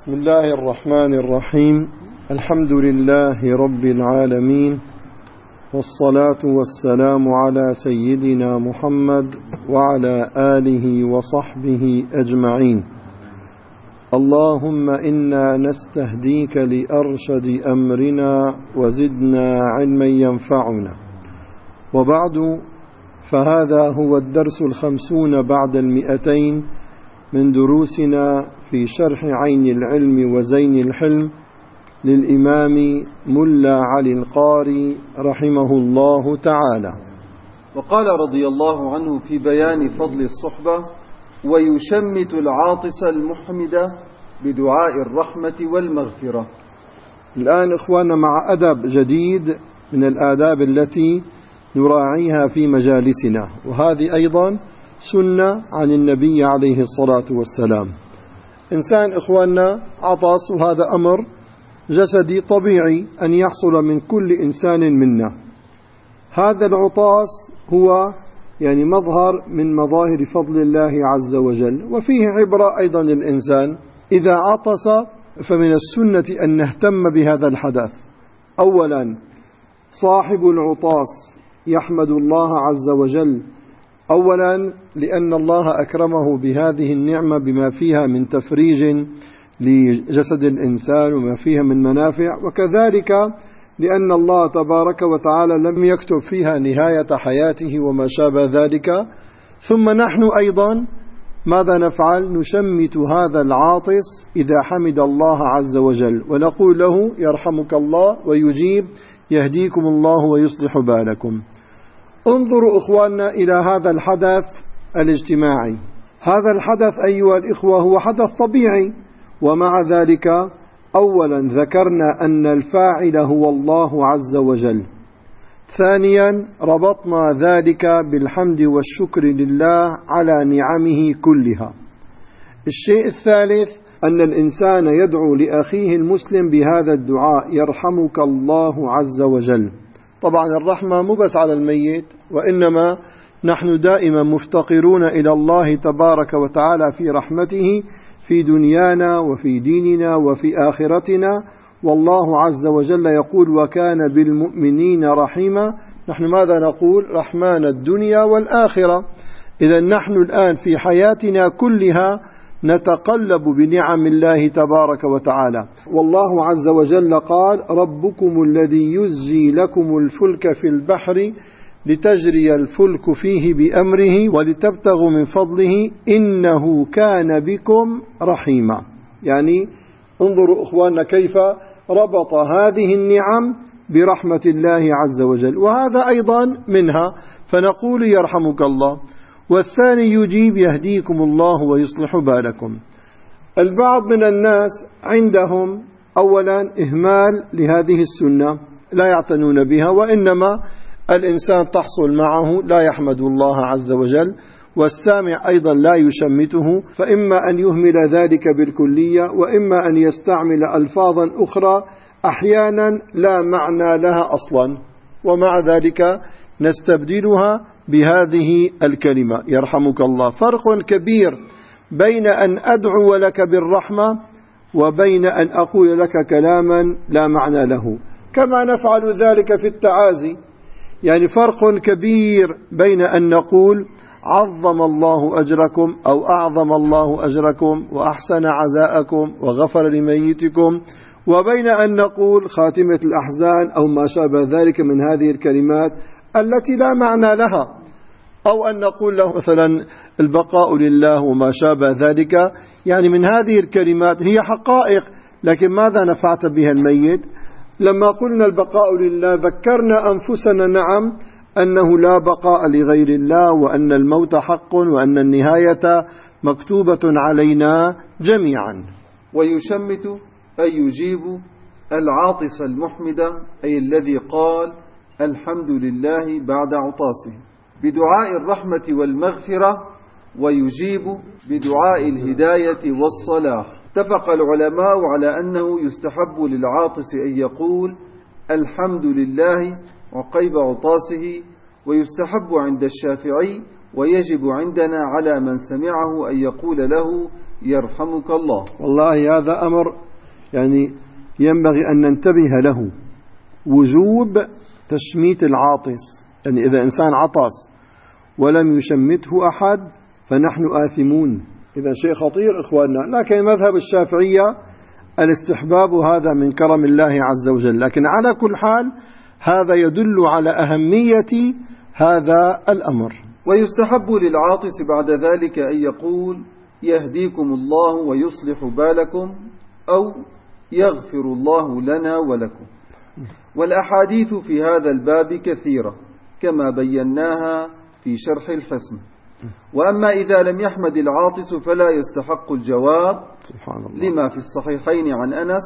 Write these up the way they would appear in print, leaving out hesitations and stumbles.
بسم الله الرحمن الرحيم. الحمد لله رب العالمين، والصلاة والسلام على سيدنا محمد وعلى آله وصحبه أجمعين. اللهم إنا نستهديك لأرشد أمرنا وزدنا علما ينفعنا. وبعد، فهذا هو الدرس 50 بعد 200 من دروسنا في شرح عين العلم وزين الحلم للإمام ملا علي القاري رحمه الله تعالى. وقال رضي الله عنه في بيان فضل الصحبة: ويشمت العاطس المحمد بدعاء الرحمة والمغفرة. الآن إخواننا مع أدب جديد من الآداب التي نراعيها في مجالسنا، وهذه أيضا سنة عن النبي عليه الصلاة والسلام. إنسان إخواننا عطس، وهذا أمر جسدي طبيعي أن يحصل من كل إنسان منا. هذا العطاس هو مظهر من مظاهر فضل الله عز وجل، وفيه عبرة أيضا للإنسان. إذا عطس فمن السنة أن نهتم بهذا الحدث. أولا، صاحب العطاس يحمد الله عز وجل، أولا لأن الله أكرمه بهذه النعمة بما فيها من تفريج لجسد الإنسان وما فيها من منافع، وكذلك لأن الله تبارك وتعالى لم يكتب فيها نهاية حياته وما شابه ذلك. ثم نحن أيضا ماذا نفعل؟ نشمت هذا العاطس إذا حمد الله عز وجل، ونقول له يرحمك الله، ويجيب يهديكم الله ويصلح بالكم. انظروا إخواننا إلى هذا الحدث الاجتماعي. هذا الحدث أيها الإخوة هو حدث طبيعي، ومع ذلك أولا ذكرنا أن الفاعل هو الله عز وجل. ثانيا ربطنا ذلك بالحمد والشكر لله على نعمه كلها. الشيء الثالث أن الإنسان يدعو لأخيه المسلم بهذا الدعاء: يرحمك الله عز وجل. طبعا الرحمة مو بس على الميت، وإنما نحن دائما مفتقرون إلى الله تبارك وتعالى في رحمته في دنيانا وفي ديننا وفي آخرتنا. والله عز وجل يقول: وكان بالمؤمنين رحيما. نحن ماذا نقول؟ رحمن الدنيا والآخرة. إذا نحن الآن في حياتنا كلها نتقلب بنعم الله تبارك وتعالى. والله عز وجل قال: ربكم الذي يزجي لكم الفلك في البحر لتجري الفلك فيه بأمره ولتبتغوا من فضله إنه كان بكم رحيما. انظروا إخواننا كيف ربط هذه النعم برحمة الله عز وجل، وهذا أيضا منها، فنقول يرحمك الله. والثاني يجيب يهديكم الله ويصلح بالكم. البعض من الناس عندهم أولا إهمال لهذه السنة، لا يعتنون بها، وإنما الإنسان تحصل معه لا يحمد الله عز وجل، والسامع أيضا لا يشمته، فإما أن يهمل ذلك بالكلية، وإما أن يستعمل ألفاظا أخرى أحيانا لا معنى لها أصلا، ومع ذلك نستبدلها بهذه الكلمة يرحمك الله. فرق كبير بين أن أدعو لك بالرحمة وبين أن أقول لك كلاما لا معنى له، كما نفعل ذلك في التعازي. فرق كبير بين أن نقول عظم الله أجركم أو أعظم الله أجركم وأحسن عزاءكم وغفر لميتكم، وبين أن نقول خاتمة الأحزان أو ما شابه ذلك من هذه الكلمات التي لا معنى لها، أو أن نقول له مثلا البقاء لله وما شابه ذلك. من هذه الكلمات هي حقائق، لكن ماذا نفعت بها الميت؟ لما قلنا البقاء لله ذكرنا أنفسنا نعم أنه لا بقاء لغير الله، وأن الموت حق، وأن النهاية مكتوبة علينا جميعا. ويشمت أي يجيب العاطس المحمد، أي الذي قال الحمد لله بعد عطاسه، بدعاء الرحمة والمغفرة، ويجيب بدعاء الهداية والصلاح. اتفق العلماء على أنه يستحب للعاطس أن يقول الحمد لله عقيب عطاسه، ويستحب عند الشافعي ويجب عندنا على من سمعه أن يقول له يرحمك الله. والله هذا أمر يعني ينبغي أن ننتبه له، وجوب تشميت العاطس. يعني إذا إنسان عطس ولم يشمته أحد فنحن آثمون. إذا شيء خطير إخواننا. لكن مذهب الشافعية الاستحباب، هذا من كرم الله عز وجل. لكن على كل حال هذا يدل على أهمية هذا الأمر. ويستحب للعاطس بعد ذلك أن يقول يهديكم الله ويصلح بالكم أو يغفر الله لنا ولكم. والأحاديث في هذا الباب كثيرة كما بيناها في شرح الحصن. وأما إذا لم يحمد العاطس فلا يستحق الجواب، لما في الصحيحين عن أنس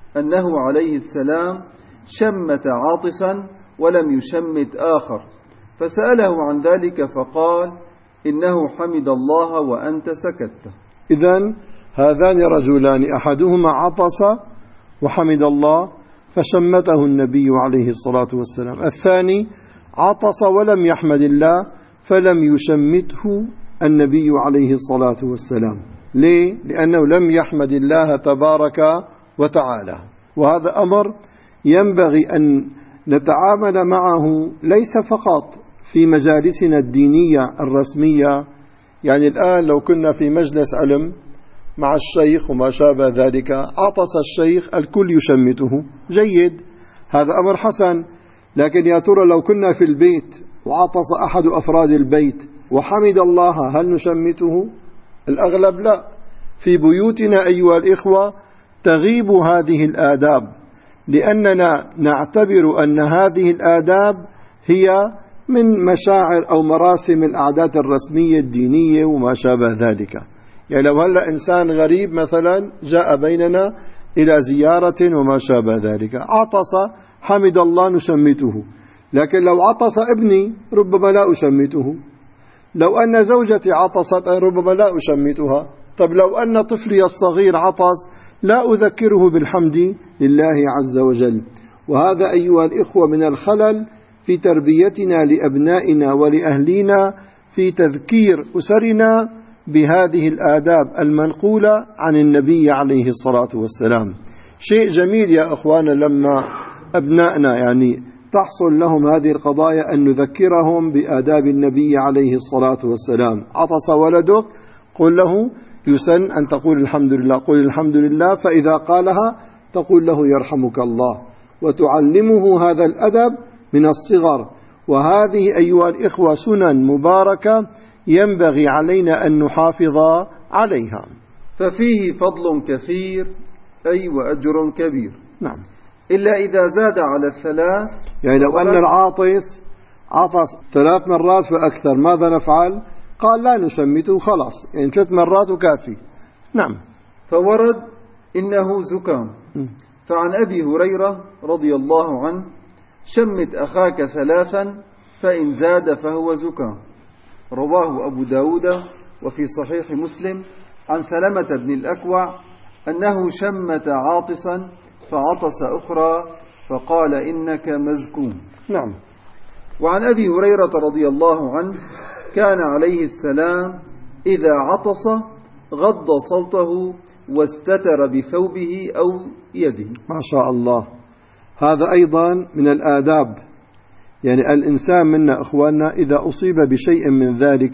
أنه عليه السلام شمت عاطسا ولم يشمت آخر، فسأله عن ذلك فقال إنه حمد الله وأنت سكت. إذن هذان رجلان أحدهما عطس وحمد الله فشمته النبي عليه الصلاة والسلام، الثاني عطس ولم يحمد الله فلم يشمته النبي عليه الصلاة والسلام. ليه؟ لأنه لم يحمد الله تبارك وتعالى. وهذا أمر ينبغي أن نتعامل معه ليس فقط في مجالسنا الدينية الرسمية. يعني الآن لو كنا في مجلس علم مع الشيخ وما شابه ذلك، عطس الشيخ الكل يشمته، جيد، هذا أمر حسن. لكن يا ترى لو كنا في البيت وعطس أحد أفراد البيت وحمد الله هل نشمته؟ الأغلب لا. في بيوتنا أيها الإخوة تغيب هذه الآداب، لأننا نعتبر أن هذه الآداب هي من مشاعر أو مراسم العادات الرسمية الدينية وما شابه ذلك. يعني لو هلأ إنسان غريب مثلا جاء بيننا إلى زيارة وما شابه ذلك، عطس حمد الله نشمته. لكن لو عطس ابني ربما لا أشمته، لو أن زوجتي عطست ربما لا أشمتها. طب لو أن طفلي الصغير عطس لا أذكره بالحمد لله عز وجل. وهذا أيها الإخوة من الخلل في تربيتنا لأبنائنا ولأهلنا، في تذكير أسرنا بهذه الآداب المنقولة عن النبي عليه الصلاة والسلام. شيء جميل يا أخوانا لما أبنائنا يعني تحصل لهم هذه القضايا أن نذكرهم بآداب النبي عليه الصلاة والسلام. عطس ولدك قل له يسن أن تقول الحمد لله، قل الحمد لله، فإذا قالها تقول له يرحمك الله، وتعلمه هذا الأدب من الصغر. وهذه أيها الإخوة سنن مباركة ينبغي علينا أن نحافظ عليها. ففيه فضل كثير أي وأجر كبير. نعم. إلا إذا زاد على الثلاث. يعني لو أن العاطس عطس 3 مرات فأكثر ماذا نفعل؟ قال لا نشمته خلاص، يعني 3 مرات وكافي. نعم. فورد إنه زكام. فعن أبي هريرة رضي الله عنه شمت أخاك 3 فإن زاد فهو زكام. رواه أبو داود. وفي صحيح مسلم عن سلمة بن الأكوع أنه شمت عاطسا فعطس أخرى فقال إنك مزكوم. نعم. وعن أبي هريرة رضي الله عنه كان عليه السلام إذا عطس غض صوته واستتر بثوبه أو يده. ما شاء الله. هذا أيضا من الآداب. يعني الإنسان منا إخواننا إذا أصيب بشيء من ذلك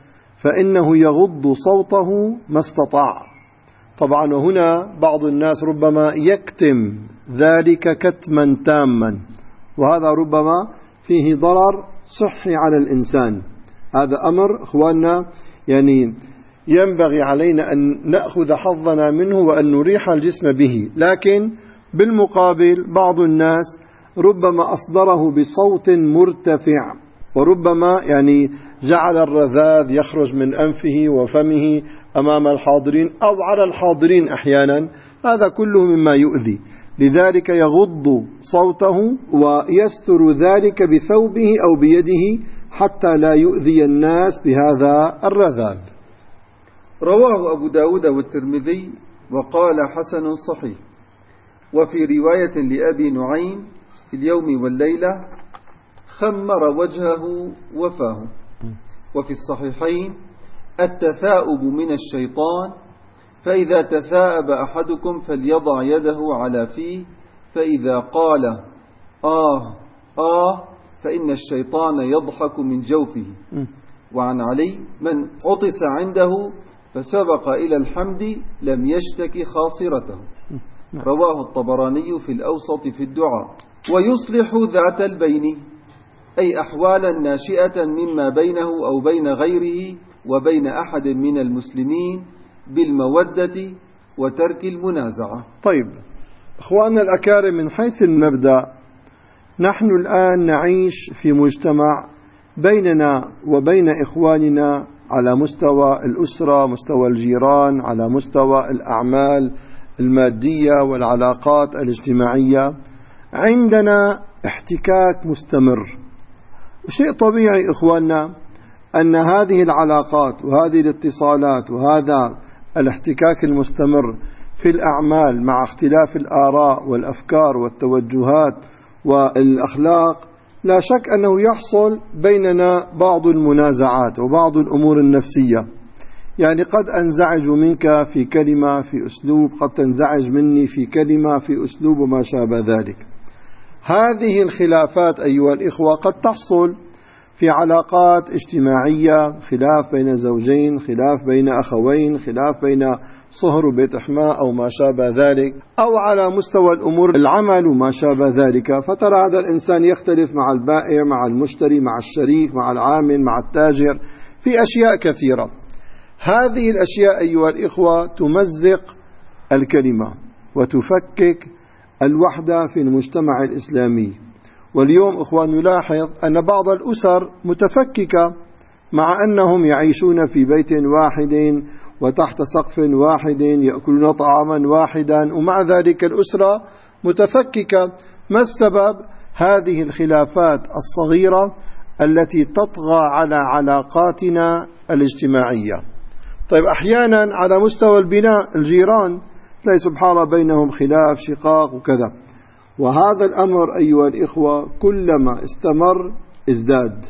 فإنه يغض صوته ما استطاع. طبعا وهنا بعض الناس ربما يكتم ذلك كتما تاما، وهذا ربما فيه ضرر صحي على الإنسان. هذا أمر إخواننا يعني ينبغي علينا أن نأخذ حظنا منه وأن نريح الجسم به. لكن بالمقابل بعض الناس ربما أصدره بصوت مرتفع، وربما يعني جعل الرذاذ يخرج من أنفه وفمه أمام الحاضرين أو على الحاضرين أحيانا. هذا كله مما يؤذي، لذلك يغض صوته ويستر ذلك بثوبه أو بيده حتى لا يؤذي الناس بهذا الرذاذ. رواه أبو داود والترمذي وقال حسن صحيح. وفي رواية لأبي نعيم في اليوم والليلة خمر وجهه وفاه. وفي الصحيحين: التثاؤب من الشيطان، فإذا تثاءب أحدكم فليضع يده على فيه، فإذا قال فإن الشيطان يضحك من جوفه. وعن علي: من عطس عنده فسبق إلى الحمد لم يشتكي خاصرته. رواه الطبراني في الأوسط في الدعاء. ويصلح ذات البين، أي أحوالا ناشئة مما بينه أو بين غيره وبين أحد من المسلمين بالمودة وترك المنازعة. طيب أخواننا الأكارم، من حيث المبدأ نحن الآن نعيش في مجتمع بيننا وبين إخواننا على مستوى الأسرة، مستوى الجيران، على مستوى الأعمال المادية والعلاقات الاجتماعية، عندنا احتكاك مستمر. شيء طبيعي إخواننا أن هذه العلاقات وهذه الاتصالات وهذا الاحتكاك المستمر في الأعمال مع اختلاف الآراء والأفكار والتوجهات والأخلاق، لا شك أنه يحصل بيننا بعض المنازعات وبعض الأمور النفسية. يعني قد أنزعج منك في كلمة في أسلوب، قد تنزعج مني في كلمة في أسلوب وما شابه ذلك. هذه الخلافات أيها الإخوة قد تحصل في علاقات اجتماعية، خلاف بين زوجين، خلاف بين أخوين، خلاف بين صهر بيت حماء أو ما شابه ذلك، أو على مستوى الأمور العمل وما شابه ذلك. فترى هذا الإنسان يختلف مع البائع، مع المشتري، مع الشريك، مع العامل، مع التاجر، في أشياء كثيرة. هذه الأشياء أيها الإخوة تمزق الكلمة وتفكك الوحدة في المجتمع الإسلامي. واليوم إخوان نلاحظ أن بعض الأسر متفككة مع أنهم يعيشون في بيت واحد وتحت سقف واحد، يأكلون طعاما واحدا، ومع ذلك الأسرة متفككة. ما السبب؟ هذه الخلافات الصغيرة التي تطغى على علاقاتنا الاجتماعية. طيب أحيانا على مستوى البناء الجيران تلاقي سبحان الله بينهم خلاف، شقاق وكذا. وهذا الأمر أيها الإخوة كلما استمر ازداد،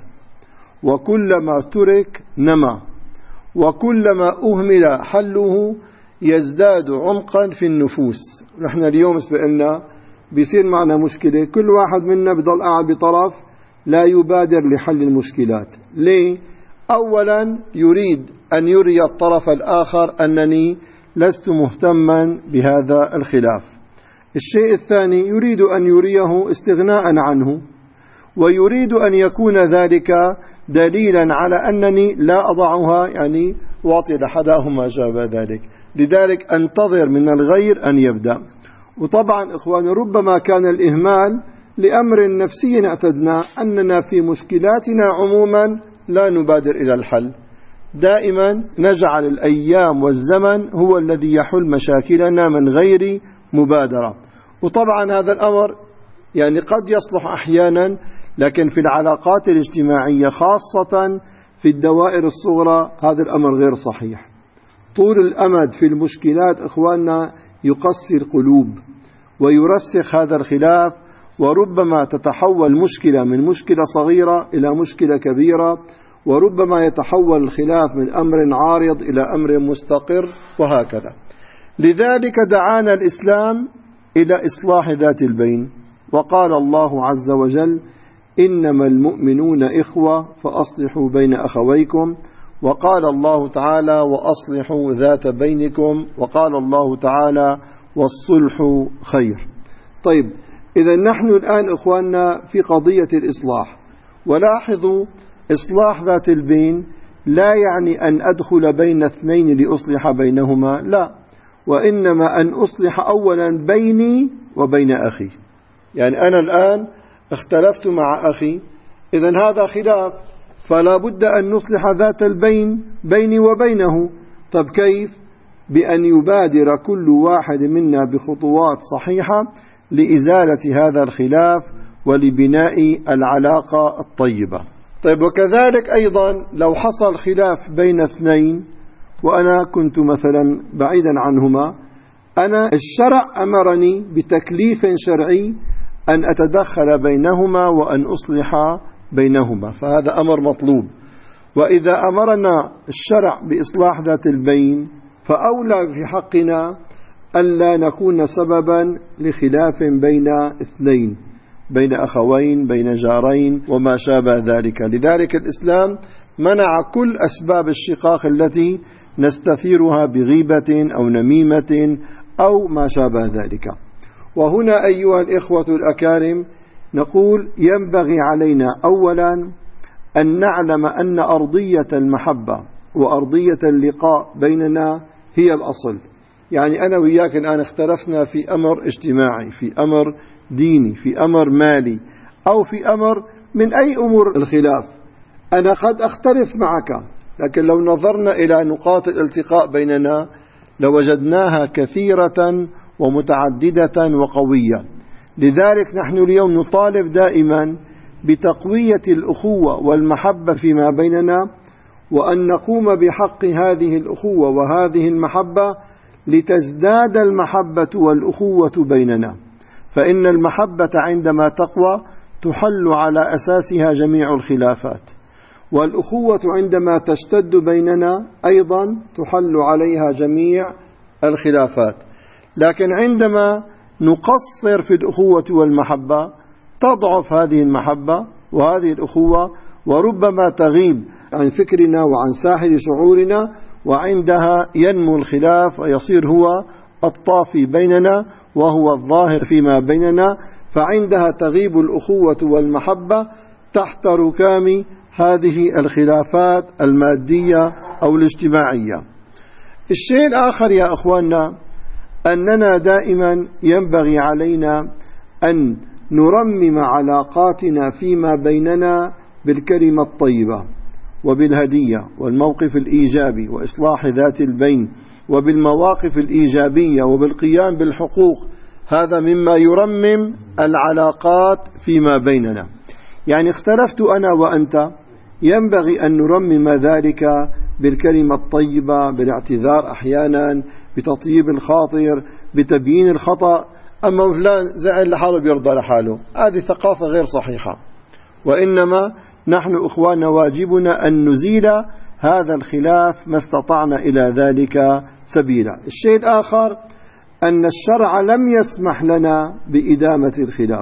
وكلما ترك نما، وكلما أهمل حله يزداد عمقا في النفوس. نحن اليوم سبقنا بيصير معنا مشكلة، كل واحد منا بضل قاعد بطرف لا يبادر لحل المشكلات. ليه؟ أولا يريد أن يري الطرف الآخر أنني لست مهتما بهذا الخلاف. الشيء الثاني يريد أن يريه استغناء عنه، ويريد أن يكون ذلك دليلا على أنني لا أضعها، يعني واطي لحدا ما شابه ذلك. لذلك أنتظر من الغير أن يبدأ. وطبعا إخوان ربما كان الإهمال لأمر نفسي اعتدنا، أننا في مشكلاتنا عموما لا نبادر إلى الحل، دائما نجعل الأيام والزمن هو الذي يحل مشاكلنا من غير مبادرة. وطبعا هذا الأمر يعني قد يصلح أحيانا، لكن في العلاقات الاجتماعية خاصة في الدوائر الصغرى هذا الأمر غير صحيح. طول الأمد في المشكلات إخواننا يقسي القلوب ويرسخ هذا الخلاف، وربما تتحول مشكلة من مشكلة صغيرة إلى مشكلة كبيرة، وربما يتحول الخلاف من أمر عارض إلى أمر مستقر، وهكذا. لذلك دعانا الإسلام إلى إصلاح ذات البين، وقال الله عز وجل: إنما المؤمنون إخوة فأصلحوا بين أخويكم. وقال الله تعالى: وأصلحوا ذات بينكم. وقال الله تعالى: والصلح خير. طيب إذا نحن الآن إخواننا في قضية الإصلاح، ولاحظوا إصلاح ذات البين لا يعني أن أدخل بين اثنين لأصلح بينهما، لا، وإنما أن أصلح أولا بيني وبين أخي. يعني أنا الآن اختلفت مع أخي، إذن هذا خلاف، فلا بد أن نصلح ذات البين بيني وبينه. طب كيف؟ بأن يبادر كل واحد منا بخطوات صحيحة لإزالة هذا الخلاف ولبناء العلاقة الطيبة. طيب وكذلك أيضا لو حصل خلاف بين اثنين وأنا كنت مثلا بعيدا عنهما، أنا الشرع أمرني بتكليف شرعي أن أتدخل بينهما وأن أصلح بينهما، فهذا أمر مطلوب. وإذا أمرنا الشرع بإصلاح ذات البين فأولى في حقنا ألا نكون سببا لخلاف بين اثنين، بين أخوين، بين جارين وما شابه ذلك. لذلك الإسلام منع كل أسباب الشقاق التي نستثيرها بغيبة أو نميمة أو ما شابه ذلك. وهنا أيها الإخوة الأكارم نقول ينبغي علينا أولا أن نعلم أن أرضية المحبة وأرضية اللقاء بيننا هي الأصل. يعني أنا وياك الآن اختلفنا في أمر اجتماعي، في أمر ديني، في أمر مالي، أو في أمر من أي أمور الخلاف. أنا قد أختلف معك، لكن لو نظرنا إلى نقاط الالتقاء بيننا لوجدناها كثيرة ومتعددة وقوية. لذلك نحن اليوم نطالب دائما بتقوية الأخوة والمحبة فيما بيننا، وأن نقوم بحق هذه الأخوة وهذه المحبة لتزداد المحبة والأخوة بيننا. فإن المحبة عندما تقوى تحل على أساسها جميع الخلافات، والأخوة عندما تشتد بيننا أيضا تحل عليها جميع الخلافات. لكن عندما نقصر في الأخوة والمحبة تضعف هذه المحبة وهذه الأخوة، وربما تغيب عن فكرنا وعن ساحل شعورنا، وعندها ينمو الخلاف ويصير هو الطافي بيننا وهو الظاهر فيما بيننا. فعندها تغيب الأخوة والمحبة تحت ركام هذه الخلافات المادية أو الاجتماعية. الشيء الآخر يا أخواننا أننا دائما ينبغي علينا أن نرمم علاقاتنا فيما بيننا بالكلمة الطيبة وبالهدية والموقف الإيجابي وإصلاح ذات البين وبالمواقف الإيجابية وبالقيام بالحقوق. هذا مما يرمم العلاقات فيما بيننا. يعني اختلفت أنا وأنت، ينبغي أن نرمم ذلك بالكلمة الطيبة، بالاعتذار أحيانا، بتطيب الخاطر، بتبيين الخطأ. أما فلان زعل لحاله بيرضى لحاله، هذه ثقافة غير صحيحة. وإنما نحن إخواننا واجبنا أن نزيل هذا الخلاف ما استطعنا إلى ذلك سبيلا. الشيء الآخر أن الشرع لم يسمح لنا بإدامة الخلاف،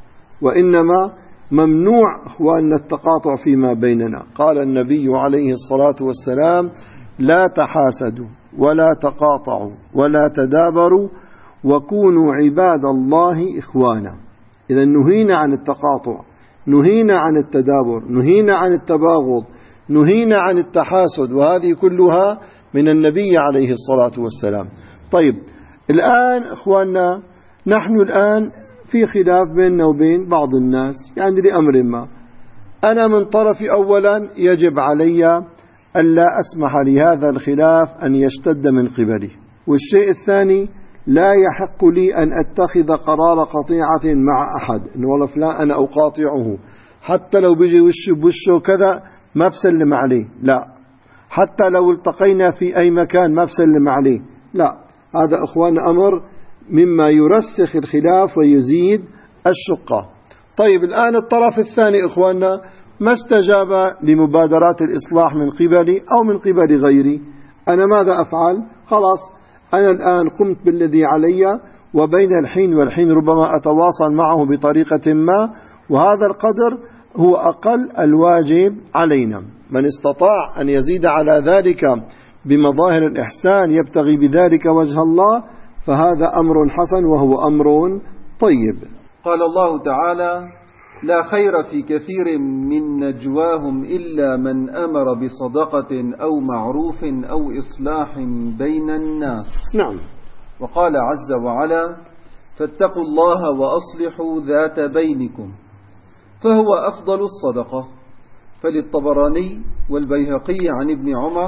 وإنما ممنوع إخواننا التقاطع فيما بيننا. قال النبي عليه الصلاة والسلام: لا تحاسدوا ولا تقاطعوا ولا تدابروا وكونوا عباد الله إخوانا. إذا نهينا عن التقاطع، نهينا عن التدابر، نهينا عن التباغض، نهينا عن التحاسد، وهذه كلها من النبي عليه الصلاة والسلام. طيب الآن إخواننا نحن الآن في خلاف بيننا وبين بعض الناس، يعني لأمر ما. أنا من طرفي أولا يجب علي ألا أسمح لهذا الخلاف أن يشتد من قبلي، والشيء الثاني لا يحق لي أن أتخذ قرار قطيعة مع أحد، إنه والله فلان أنا أقاطعه حتى لو بيجي وشه بوشه كذا ما بسلم عليه، لا. حتى لو التقينا في أي مكان ما بسلم عليه، لا. هذا إخوان أمر مما يرسخ الخلاف ويزيد الشقة. طيب الآن الطرف الثاني إخواننا ما استجاب لمبادرات الإصلاح من قبلي أو من قبل غيري، أنا ماذا أفعل؟ خلاص أنا الآن قمت بالذي علي، وبين الحين والحين ربما أتواصل معه بطريقة ما، وهذا القدر هو أقل الواجب علينا. من استطاع أن يزيد على ذلك بمظاهر الإحسان يبتغي بذلك وجه الله فهذا أمر حسن وهو أمر طيب. قال الله تعالى: لا خير في كثير من نجواهم إلا من أمر بصدقة أو معروف أو إصلاح بين الناس. نعم. وقال عز وعلا: فاتقوا الله وأصلحوا ذات بينكم، فهو أفضل الصدقة. فللطبراني والبيهقي عن ابن عمر: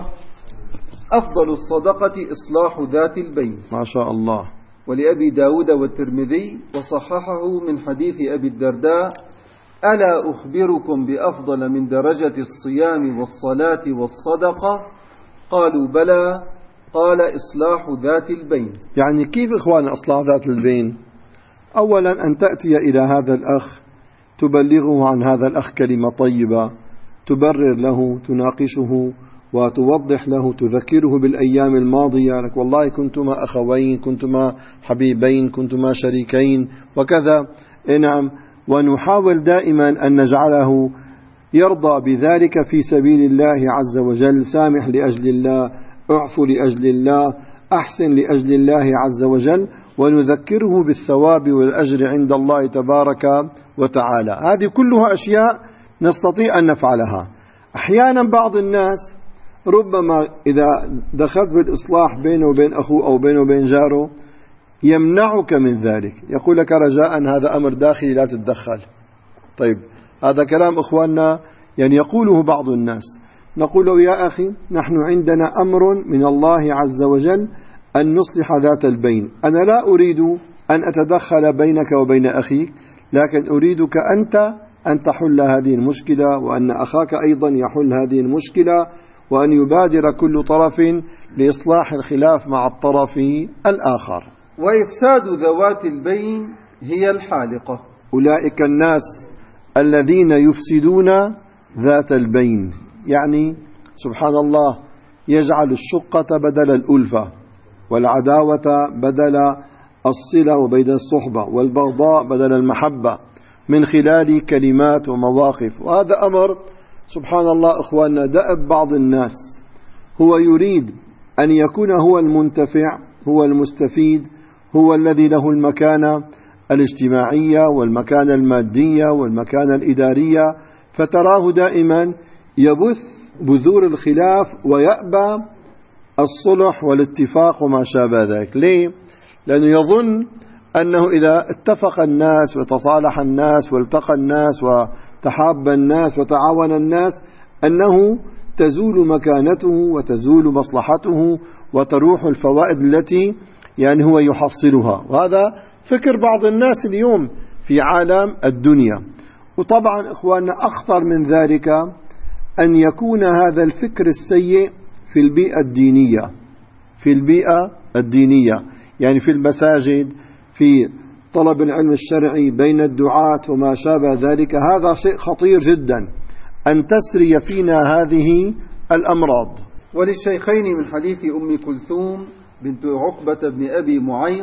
أفضل الصدقة إصلاح ذات البين. ما شاء الله. ولأبي داود والترمذي وصححه من حديث أبي الدرداء: ألا أخبركم بأفضل من درجة الصيام والصلاة والصدقة؟ قالوا بلى. قال: إصلاح ذات البين. يعني كيف إخوان إصلاح ذات البين؟ أولا أن تأتي إلى هذا الأخ تبلغه عن هذا الأخ كلمة طيبة، تبرر له، تناقشه وتوضح له، تذكره بالأيام الماضية، لك والله كنتما أخوين، كنتما حبيبين، كنتما شريكين وكذا. نعم. ونحاول دائما أن نجعله يرضى بذلك في سبيل الله عز وجل. سامح لأجل الله، اعفو لأجل الله، أحسن لأجل الله عز وجل، ونذكره بالثواب والأجر عند الله تبارك وتعالى. هذه كلها أشياء نستطيع أن نفعلها. أحيانا بعض الناس ربما إذا دخلت بالإصلاح بينه وبين أخوه أو بينه وبين جاره يمنعك من ذلك، يقول لك رجاء هذا أمر داخلي لا تتدخل. طيب هذا كلام إخواننا يعني يقوله بعض الناس. نقول له يا أخي نحن عندنا أمر من الله عز وجل أن نصلح ذات البين. أنا لا أريد أن أتدخل بينك وبين أخيك، لكن أريدك أنت أن تحل هذه المشكلة، وأن أخاك أيضا يحل هذه المشكلة، وأن يبادر كل طرف لإصلاح الخلاف مع الطرف الآخر. وإفساد ذوات البين هي الحالقة. أولئك الناس الذين يفسدون ذات البين، يعني سبحان الله يجعل الشقة بدل الألفة، والعداوة بدل الصلة وبين الصحبة، والبغضاء بدل المحبة، من خلال كلمات ومواقف. وهذا أمر سبحان الله إخواننا دأب بعض الناس، هو يريد أن يكون هو المنتفع، هو المستفيد، هو الذي له المكانة الاجتماعية والمكانة المادية والمكانة الإدارية، فتراه دائما يبث بذور الخلاف ويأبى الصلح والاتفاق وما شابه ذلك. ليه؟ لأنه يظن أنه إذا اتفق الناس وتصالح الناس والتقى الناس وتحاب الناس وتعاون الناس أنه تزول مكانته وتزول مصلحته وتروح الفوائد التي يعني هو يحصلها. وهذا فكر بعض الناس اليوم في عالم الدنيا. وطبعا إخواننا أخطر من ذلك أن يكون هذا الفكر السيء في البيئة الدينية، في البيئة الدينية يعني في المساجد، في طلب العلم الشرعي بين الدعاة وما شابه ذلك. هذا شيء خطير جدا أن تسري فينا هذه الأمراض. وللشيخين من حديث أم كلثوم بنت عقبة بن أبي معيط: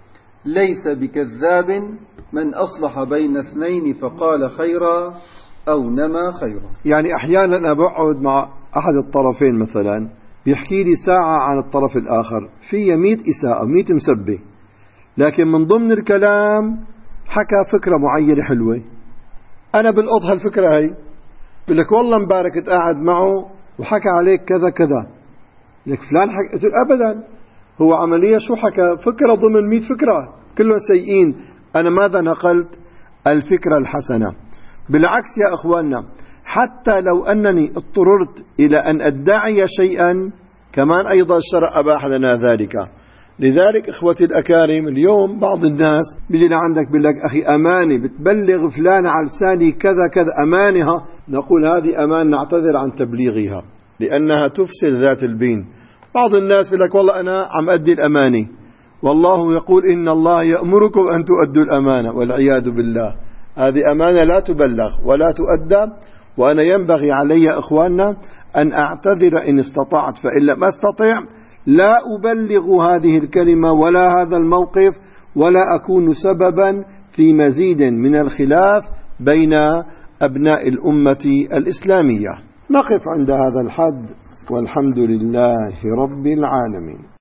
ليس بكذاب من أصلح بين اثنين فقال خيرا أو نما خيرا. يعني أحيانا أنا بقعد مع أحد الطرفين مثلا بيحكي لي ساعة عن الطرف الآخر فيه 100 إساءة 100 مسبة، لكن من ضمن الكلام حكى فكرة معينة حلوة، أنا بلقط هالفكرة هاي، بقول لك والله مبارك قاعد معه وحكى عليك كذا كذا، لك فلان حكى، قلت أبدا، هو عملية شو حكى؟ فكرة ضمن 100 فكرة كلهم سيئين. أنا ماذا نقلت؟ الفكرة الحسنة. بالعكس يا أخواننا، حتى لو أنني اضطررت إلى أن أدعي شيئا كمان أيضا الشرع أباح لنا ذلك. لذلك إخوتي الأكارم اليوم بعض الناس بيجي لعندك بيقول لك أخي أمانة بتبلغ فلان على لساني كذا كذا، أمانها. نقول هذه أمان نعتذر عن تبليغها لأنها تفسد ذات البين. بعض الناس بيقول لك والله أنا عم أدي الأمانة، والله يقول إن الله يأمركم أن تؤدوا الأمانة، والعياذ بالله. هذه أمانة لا تبلغ ولا تؤدى، وأنا ينبغي علي إخواننا أن أعتذر إن استطعت، فإن لم أستطع لا أبلغ هذه الكلمة ولا هذا الموقف، ولا أكون سببا في مزيد من الخلاف بين أبناء الأمة الإسلامية. نقف عند هذا الحد، والحمد لله رب العالمين.